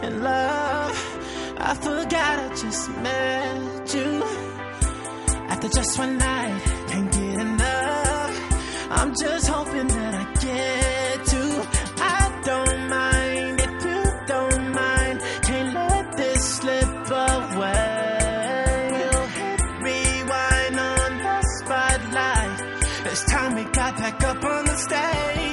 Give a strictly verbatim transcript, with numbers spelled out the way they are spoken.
in love. I forgot I just met you. After just one night, can't get enough. I'm just hoping that I get to. I don't mind if you don't mind. Can't let this slip away. We'll hit rewind on the spotlight. It's time we got back up on the stage.